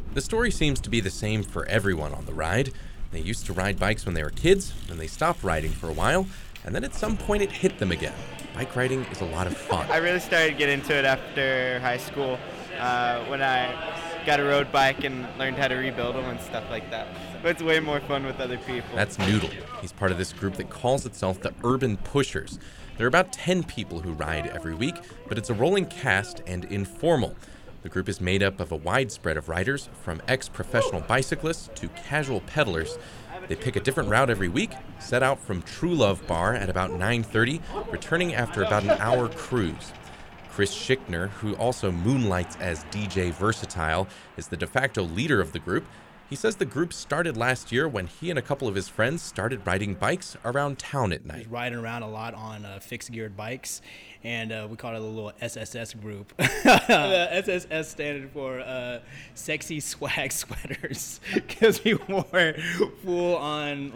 The story seems to be the same for everyone on the ride. They used to ride bikes when they were kids, then they stopped riding for a while, and then at some point it hit them again. Bike riding is a lot of fun. I really started getting into it after high school when I got a road bike and learned how to rebuild them and stuff like that. But it's way more fun with other people. That's Noodle. He's part of this group that calls itself the Urban Pushers. There are about 10 people who ride every week, but it's a rolling cast and informal. The group is made up of a wide spread of riders, from ex-professional bicyclists to casual peddlers. They pick a different route every week, set out from True Love Bar at about 9:30, returning after about an hour cruise. Chris Schickner, who also moonlights as DJ Versatile, is the de facto leader of the group. He says the group started last year when he and a couple of his friends started riding bikes around town at night. Riding around a lot on fixed-geared bikes, and we call it a little SSS group. The SSS standard for Sexy Swag Sweaters, because we wore full-on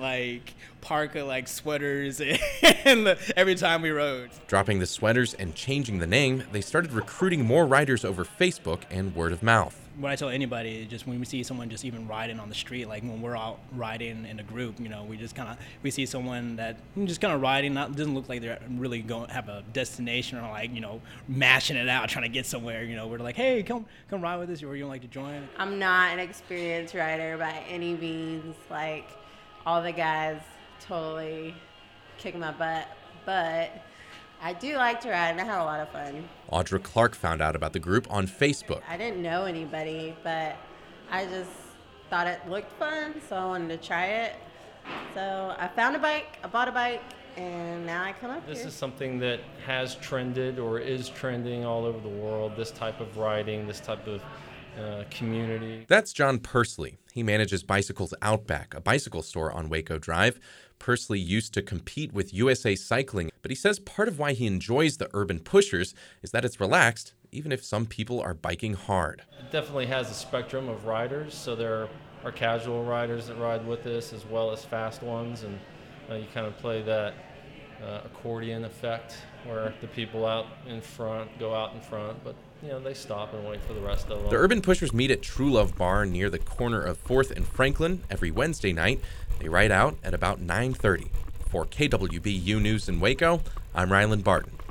parka sweaters and every time we rode. Dropping the sweaters and changing the name, they started recruiting more riders over Facebook and word of mouth. What I tell anybody, just when we see someone just even riding on the street, like when we're out riding in a group, we see someone that just kind of riding, doesn't look like they're really going to have a destination or mashing it out, trying to get somewhere. We're like, hey, come ride with us, or you like to join? I'm not an experienced rider by any means. All the guys totally kick my butt, but I do like to ride, and I have a lot of fun. Audra Clark found out about the group on Facebook. I didn't know anybody, but I just thought it looked fun, so I wanted to try it. So I found a bike, I bought a bike, and now I come up here. This is something that has trended or is trending all over the world, this type of riding, this type of community. That's John Pursley. He manages Bicycles Outback, a bicycle store on Waco Drive. Pursley used to compete with USA Cycling, but he says part of why he enjoys the Urban Pushers is that it's relaxed, even if some people are biking hard. It definitely has a spectrum of riders, so there are casual riders that ride with us as well as fast ones, and you kind of play that accordion effect where the people out in front go out in front, but they stop and wait for the rest of them. The Urban Pushers meet at True Love Bar near the corner of 4th and Franklin every Wednesday night. They ride out at about 9:30. For KWBU News in Waco, I'm Ryland Barton.